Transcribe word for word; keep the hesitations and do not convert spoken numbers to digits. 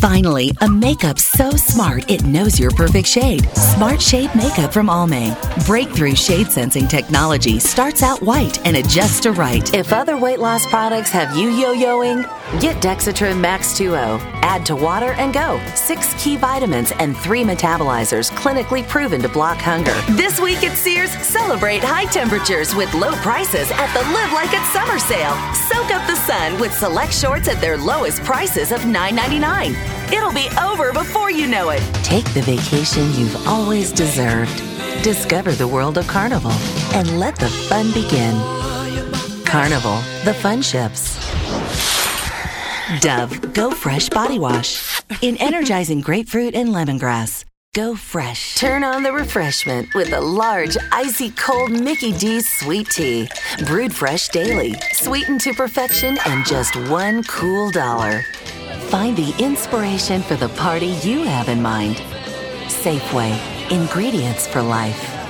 Finally, a makeup so smart it knows your perfect shade. Smart Shade Makeup from Almay. Breakthrough shade sensing technology starts out white and adjusts to right. If other weight loss products have you yo-yoing, get Dexatrin Max two O. Add to water and go. Six key vitamins and three metabolizers clinically proven to block hunger. This week at Sears, celebrate high temperatures with low prices at the Live Like It's Summer sale. Soak up the sun with select shorts at their lowest prices of nine ninety-nine. It'll be over before you know it. Take the vacation you've always deserved. Discover the world of Carnival and let the fun begin. Carnival, the fun ships. Dove Go Fresh Body Wash. In energizing grapefruit and lemongrass. Go fresh. Turn on the refreshment with a large, icy cold Mickey D's sweet tea. Brewed fresh daily, sweetened to perfection, and just one cool dollar. Find the inspiration for the party you have in mind. Safeway. Ingredients for life.